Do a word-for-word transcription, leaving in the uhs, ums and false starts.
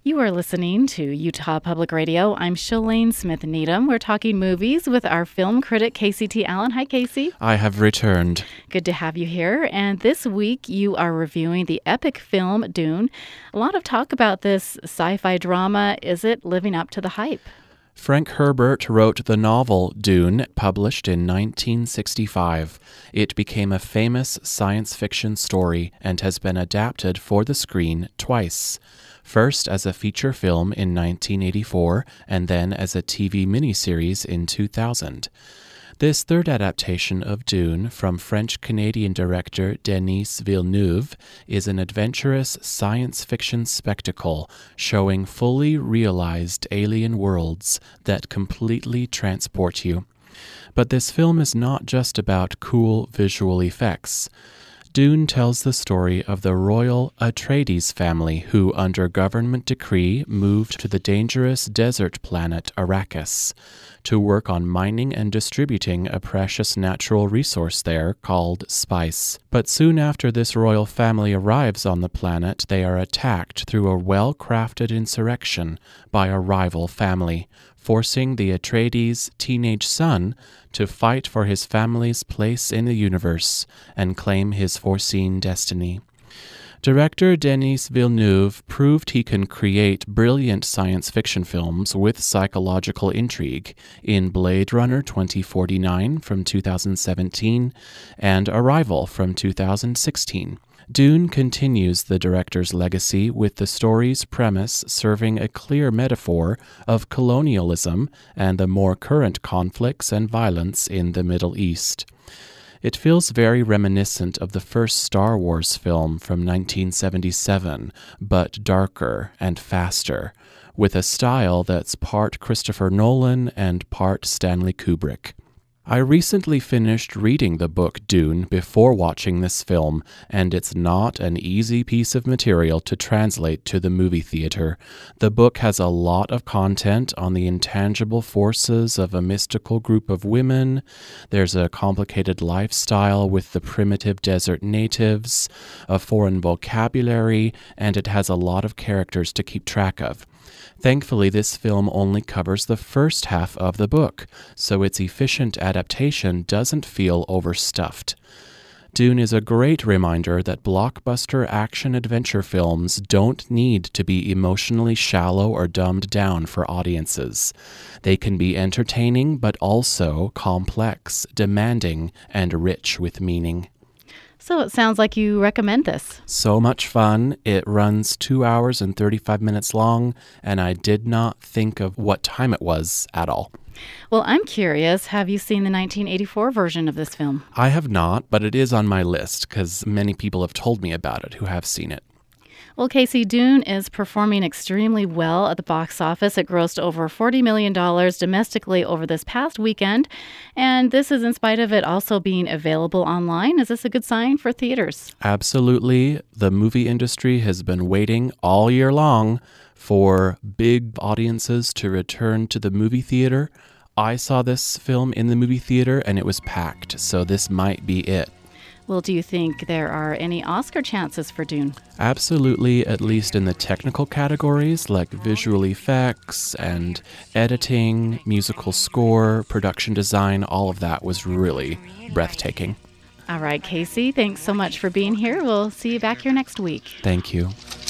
You are listening to Utah Public Radio. I'm Shalane Smith Needham. We're talking movies with our film critic, Casey T. Allen. Hi, Casey. I have returned. Good to have you here. And this week, you are reviewing the epic film Dune. A lot of talk about this sci-fi drama. Is it living up to the hype? Frank Herbert wrote the novel Dune, published in nineteen sixty-five. It became a famous science fiction story and has been adapted for the screen twice. First as a feature film in nineteen eighty-four, and then as a T V miniseries in two thousand. This third adaptation of Dune from French-Canadian director Denis Villeneuve is an adventurous science fiction spectacle showing fully realized alien worlds that completely transport you. But this film is not just about cool visual effects. Dune tells the story of the royal Atreides family who, under government decree, moved to the dangerous desert planet Arrakis to work on mining and distributing a precious natural resource there called spice. But soon after this royal family arrives on the planet, they are attacked through a well-crafted insurrection by a rival family, forcing the Atreides' teenage son to fight for his family's place in the universe and claim his foreseen destiny. Director Denis Villeneuve proved he can create brilliant science fiction films with psychological intrigue in Blade Runner twenty forty-nine from two thousand seventeen and Arrival from two thousand sixteen. Dune continues the director's legacy with the story's premise serving a clear metaphor of colonialism and the more current conflicts and violence in the Middle East. It feels very reminiscent of the first Star Wars film from nineteen seventy-seven, but darker and faster, with a style that's part Christopher Nolan and part Stanley Kubrick. I recently finished reading the book Dune before watching this film, and it's not an easy piece of material to translate to the movie theater. The book has a lot of content on the intangible forces of a mystical group of women. There's a complicated lifestyle with the primitive desert natives, a foreign vocabulary, and it has a lot of characters to keep track of. Thankfully, this film only covers the first half of the book, so its efficient adaptation doesn't feel overstuffed. Dune is a great reminder that blockbuster action-adventure films don't need to be emotionally shallow or dumbed down for audiences. They can be entertaining, but also complex, demanding, and rich with meaning. So it sounds like you recommend this. So much fun. It runs two hours and thirty-five minutes long, and I did not think of what time it was at all. Well, I'm curious, have you seen the nineteen eighty-four version of this film? I have not, but it is on my list because many people have told me about it who have seen it. Well, Casey, Dune is performing extremely well at the box office. It grossed over forty million dollars domestically over this past weekend, and this is in spite of it also being available online. Is this a good sign for theaters? Absolutely. The movie industry has been waiting all year long for big audiences to return to the movie theater. I saw this film in the movie theater, and it was packed, so this might be it. Well, do you think there are any Oscar chances for Dune? Absolutely, at least in the technical categories like visual effects and editing, musical score, production design, all of that was really breathtaking. All right, Casey, thanks so much for being here. We'll see you back here next week. Thank you.